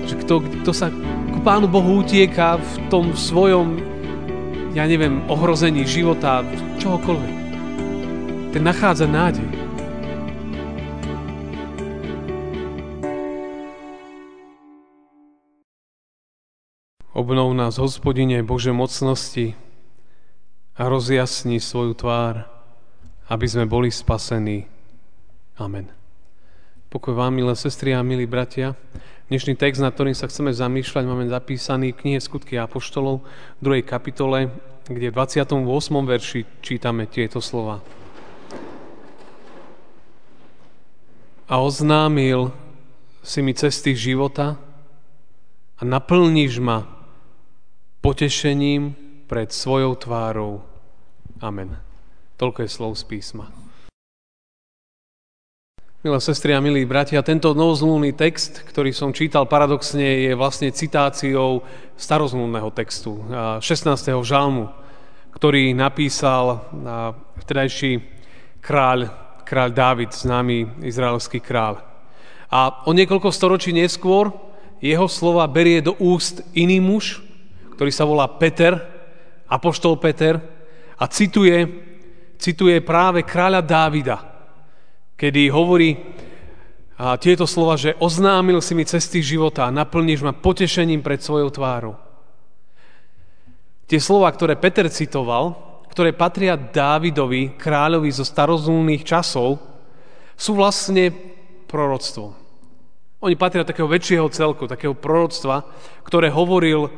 Že kto sa k Pánu Bohu utieka v tom svojom, ohrození života, čohokoľvek, ten nachádza nádej. Obnov nás, Hospodine, Bože mocnosti, a rozjasni svoju tvár, aby sme boli spasení. Amen. Pokoj vám, milé sestry a milí bratia. Dnešný text, nad ktorým sa chceme zamýšľať, máme zapísaný v knihe Skutky apoštolov, 2. kapitole, kde v 28. verši čítame tieto slova. A oznámil si mi cesty života a naplníš ma potešením pred svojou tvárou. Amen. Toľko je slov z písma. Milé sestry a milí bratia, tento novozmluvný text, ktorý som čítal paradoxne, je vlastne citáciou starozmluvného textu, 16. žalmu, ktorý napísal vtedajší kráľ Dávid, známy izraelský kráľ. A o niekoľko storočí neskôr jeho slova berie do úst iný muž, ktorý sa volá Peter, apoštol Peter, a cituje práve kráľa Dávida, kedy hovorí tieto slova, že oznámil si mi cesty života a naplníš ma potešením pred svojou tvárou. Tie slova, ktoré Peter citoval, ktoré patria Dávidovi, kráľovi zo starozmluvných časov, sú vlastne proroctvom. Oni patria do takého väčšieho celku, takého proroctva, ktoré hovoril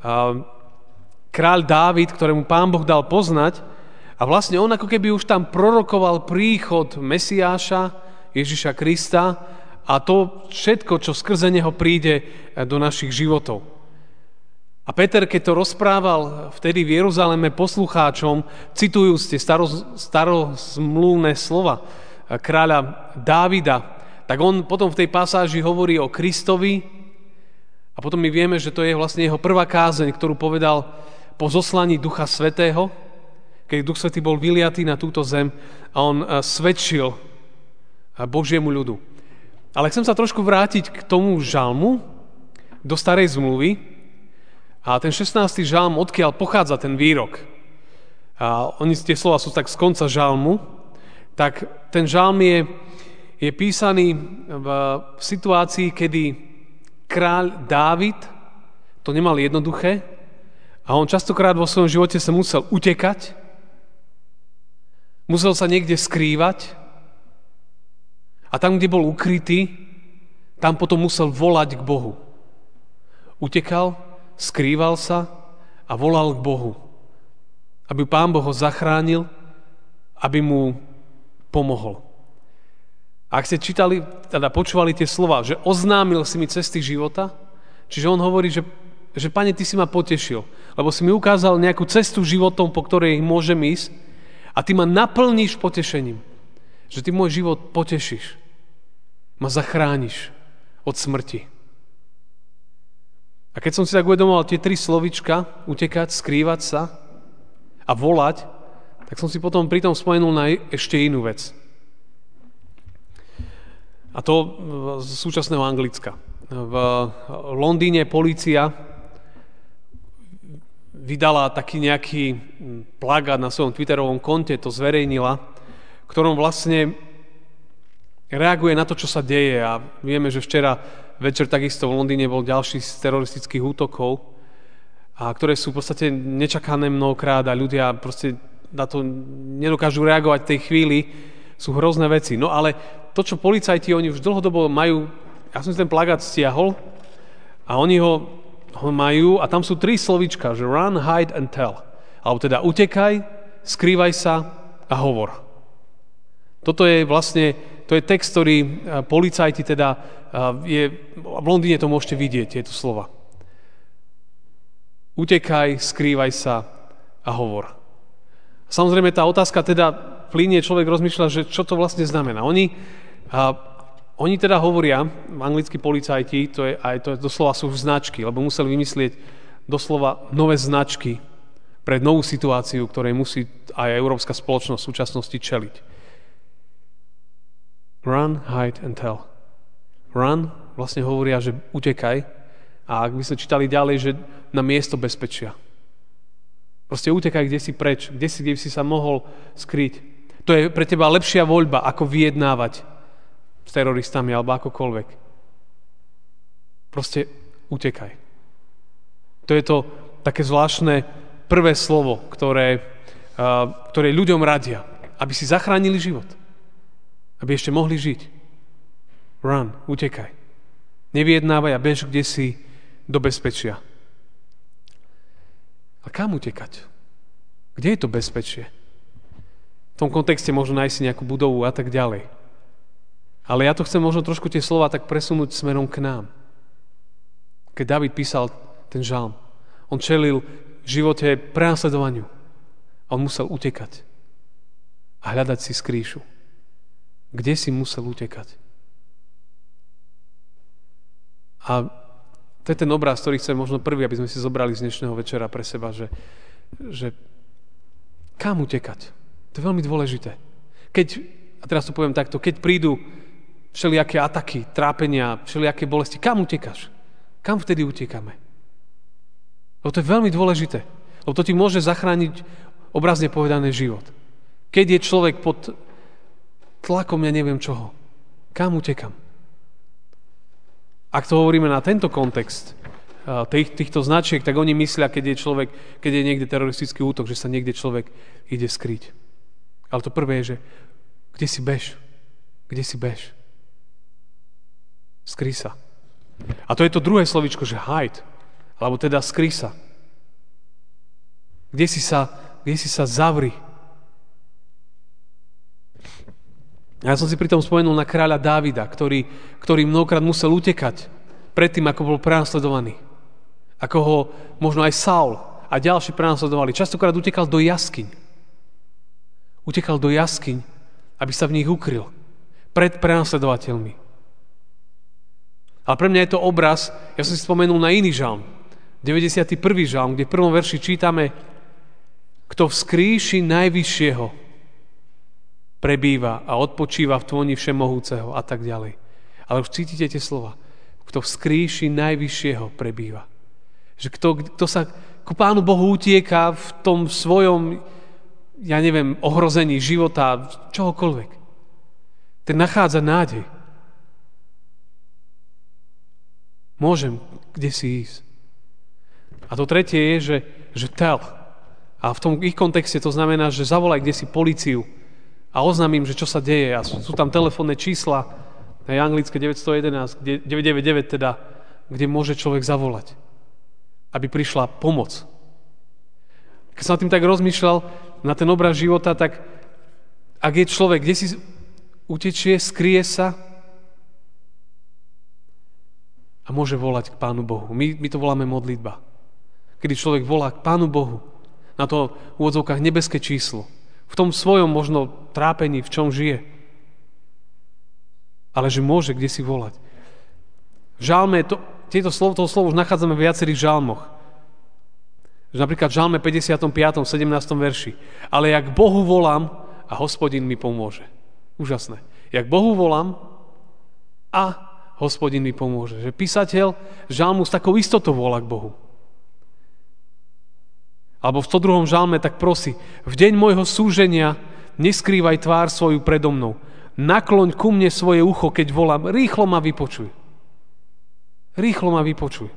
kráľ Dávid, ktorému Pán Boh dal poznať, a vlastne on ako keby už tam prorokoval príchod Mesiáša, Ježiša Krista, a to všetko, čo skrze neho príde do našich životov. A Peter, keď to rozprával vtedy v Jeruzaleme poslucháčom, citujúc tie starozmluvné slova kráľa Dávida, tak on potom v tej pasáži hovorí o Kristovi, a potom my vieme, že to je vlastne jeho prvá kázeň, ktorú povedal po zoslaní Ducha Svätého, keď Duch Svätý bol vyliatý na túto zem a on svedčil Božiemu ľudu. Ale chcem sa trošku vrátiť k tomu žalmu, do starej zmluvy, a ten 16. žalm, odkiaľ pochádza ten výrok. A tie slova sú tak z konca žalmu, tak ten žalm je písaný v situácii, kedy kráľ Dávid to nemal jednoduché, a on častokrát vo svojom živote sa musel utekať, musel sa niekde skrývať, a tam, kde bol ukrytý, tam potom musel volať k Bohu. Utekal, skrýval sa a volal k Bohu, aby Pán Boh ho zachránil, aby mu pomohol. A ak ste počúvali tie slova, že oznámil si mi cesty života, čiže on hovorí, že Pane, ty si ma potešil, lebo si mi ukázal nejakú cestu životom, po ktorej môžem ísť, a ty ma naplníš potešením, že ty môj život potešíš, ma zachrániš od smrti. A keď som si tak uvedomoval tie 3 slovička, utekať, skrývať sa a volať, tak som si potom pritom spomenul na ešte inú vec. A to z súčasného Anglicka. V Londýne polícia vydala taký nejaký plagát na svojom Twitterovom konte, to zverejnila, v ktorom vlastne reaguje na to, čo sa deje. A vieme, že včera večer takisto v Londýne bol ďalší z teroristických útokov, a ktoré sú v podstate nečakané mnohokrát a ľudia proste na to nedokážu reagovať v tej chvíli. Sú hrozné veci. No ale to, čo policajti, oni už dlhodobo majú, ja som si ten plagát stiahol a oni ho majú, a tam sú 3 slovíčka, že run, hide and tell. Alebo teda utekaj, skrývaj sa a hovor. Toto je vlastne, to je text, ktorý policajti teda v Londýne to môžete vidieť, tieto slova. Utekaj, skrývaj sa a hovor. Samozrejme tá otázka teda plynie, človek rozmýšľa, že čo to vlastne znamená. Oni teda hovoria, anglickí policajti, to doslova sú značky, lebo museli vymyslieť doslova nové značky pre novú situáciu, ktorej musí aj európska spoločnosť v súčasnosti čeliť. Run, hide and tell. Run vlastne hovoria, že utekaj, A ak by sme čítali ďalej, že na miesto bezpečia. Proste utekaj kde si preč, kde si sa mohol skryť. To je pre teba lepšia voľba, ako vyjednávať s teroristami alebo akokoľvek. Proste utekaj. To je to také zvláštne prvé slovo, ktoré ľuďom radia, aby si zachránili život. Aby ešte mohli žiť. Run, utekaj. Nevyjednávaj a bež kde si do bezpečia. A kam utekať? Kde je to bezpečie? V tom kontexte možno nájsť si nejakú budovu a tak ďalej. Ale ja to chcem možno trošku tie slova tak presunúť smerom k nám. Keď Dávid písal ten žalm, on čelil v živote prenasledovaniu. On musel utekať a hľadať si skrýšu. Kde si musel utekať? A to je ten obraz, ktorý chcem možno prvý, aby sme si zobrali z dnešného večera pre seba, že kam utekať? To je veľmi dôležité. A teraz to poviem takto, keď prídu všelijaké ataky, trápenia, všelijaké bolesti, kam utekáš? Kam vtedy utekáme? Lebo to je veľmi dôležité. Lebo to ti môže zachrániť obrazne povedané život. Keď je človek pod tlakom, ja neviem čoho, kam utekam? Ak to hovoríme na tento kontext týchto značiek, tak oni myslia, keď je niekde teroristický útok, že sa niekde človek ide skryť. Ale to prvé je, že kde si bež? Kde si bež? Skry sa. A to je to druhé slovíčko, že hide, alebo teda skry sa. Kde si sa zavri? Ja som si pritom spomenul na kráľa Dávida, ktorý mnohokrát musel utekať predtým, ako bol prenasledovaný. Ako ho možno aj Saul a ďalší prenasledovali. Častokrát utekal do jaskyň. Utekal do jaskyň, aby sa v nich ukryl pred prenasledovateľmi. Ale pre mňa je to obraz, ja som si spomenul na iný žalm, 91. žalm, kde v prvom verši čítame: kto v skrýši najvyššieho prebýva a odpočíva v tvoni všemohúceho a tak ďalej. Ale už cítite tie slova. Kto v skrýši najvyššieho prebýva. Že kto sa ku Pánu Bohu utieka v tom svojom, ja neviem, ohrození života, čohokoľvek. Ten nachádza nádej. Môžem kde si ísť. A to tretie je, že tell. A v tom ich kontexte to znamená, že zavolaj kde si políciu a oznamím, že čo sa deje. A sú tam telefónne čísla, aj anglické 911, 999 teda, kde môže človek zavolať, aby prišla pomoc. Keď som nad tým tak rozmýšľal, na ten obraz života, tak ak je človek, kde si utečie, skrie sa a môže volať k Pánu Bohu. My to voláme modlitba. Kedy človek volá k Pánu Bohu na to v úvodzovkách nebeské číslo. V tom svojom možno trápení, v čom žije. Ale že môže kde si volať. V žalme, toto slovo už nachádzame v viacerých žalmoch. Napríklad v žalme 55. 17. verši. Ale jak Bohu volám a Hospodin mi pomôže. Úžasné. Jak Bohu volám a Hospodin mi pomôže. Že písateľ žalmu s takou istotou volá k Bohu. Alebo v 102. žalme tak prosí: v deň môjho súženia neskrývaj tvár svoju predo mnou. Nakloň ku mne svoje ucho, keď volám. Rýchlo ma vypočuj. Rýchlo ma vypočuj.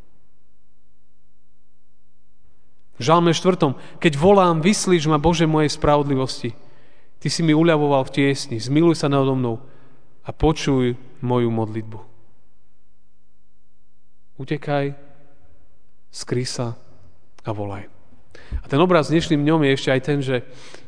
V žalme 4. Keď volám, vyslíš ma, Bože, mojej spravodlivosti. Ty si mi uľavoval v tiesni. Zmiluj sa nado mnou a počuj moju modlitbu. Utekaj, skry sa a volaj. A ten obraz dnešným dňom je ešte aj ten, že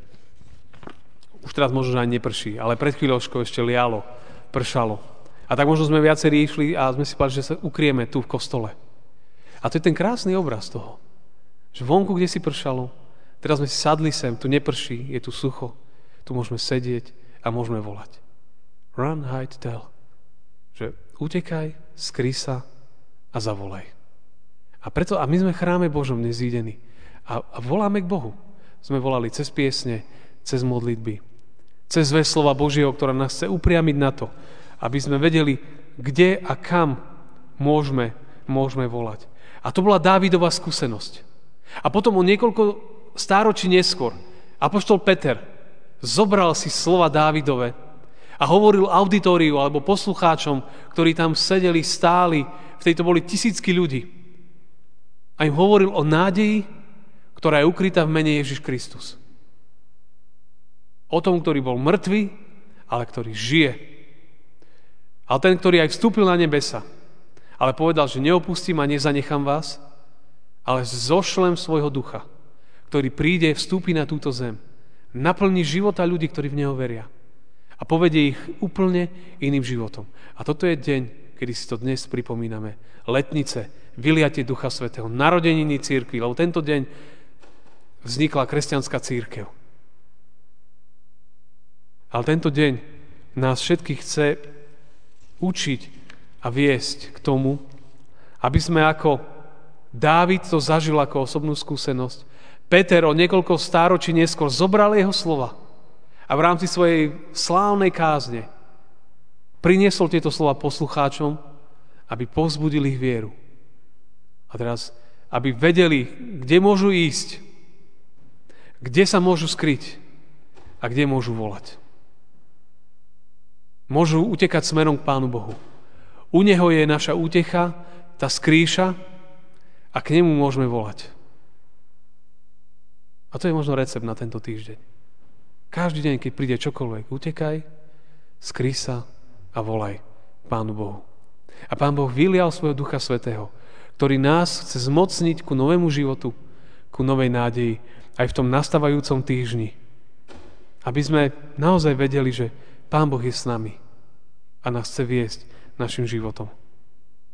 už teraz možno, že ani neprší, ale pred chvíľočkou ešte lialo, pršalo. A tak možno sme viacerí išli a sme si povedali, že sa ukrieme tu v kostole. A to je ten krásny obraz toho. Že vonku, kde si pršalo, teraz sme si sadli sem, tu neprší, je tu sucho, tu môžeme sedieť a môžeme volať. Run, hide, tell. Že utekaj, skry sa a zavolaj. A my sme v chráme Božom dnes zídení. A voláme k Bohu. Sme volali cez piesne, cez modlitby, cez zväzť slova Božieho, ktorá nás chce upriamiť na to, aby sme vedeli, kde a kam môžeme môžeme volať. A to bola Dávidova skúsenosť. A potom o niekoľko stáročí neskôr apoštol Peter zobral si slova Dávidove a hovoril auditóriu alebo poslucháčom, ktorí tam sedeli, stáli, vtedy to boli tisícky ľudí. A im hovoril o nádeji, ktorá je ukrytá v mene Ježiš Kristus. O tom, ktorý bol mŕtvy, ale ktorý žije. Ale ten, ktorý aj vstúpil na nebesa, ale povedal, že neopustím a nezanechám vás, ale zošlem svojho ducha, ktorý príde, vstúpi na túto zem, naplní života ľudí, ktorí v neho veria a povedie ich úplne iným životom. A toto je deň, kedy si to dnes pripomíname. Letnice, vyliatie Ducha Svätého, narodeniny cirkvi, lebo tento deň vznikla kresťanská cirkev. Ale tento deň nás všetkých chce učiť a viesť k tomu, aby sme ako Dávid to zažil ako osobnú skúsenosť. Peter o niekoľko stáročí neskôr zobral jeho slova a v rámci svojej slávnej kázne priniesol tieto slova poslucháčom, aby povzbudili ich vieru. A teraz, aby vedeli, kde môžu ísť, kde sa môžu skryť a kde môžu volať. Môžu utekať smerom k Pánu Bohu. U Neho je naša útecha, tá skrýša a k Nemu môžeme volať. A to je možno recept na tento týždeň. Každý deň, keď príde čokoľvek, utekaj, skrý sa a volaj Pánu Bohu. A Pán Boh vylial svojho Ducha Svätého, ktorý nás chce zmocniť ku novému životu, ku novej nádeji, aj v tom nastávajúcom týždni. Aby sme naozaj vedeli, že Pán Boh je s nami a nás chce viesť našim životom.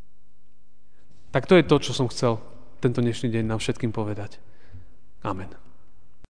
Tak to je to, čo som chcel tento dnešný deň nám všetkým povedať. Amen.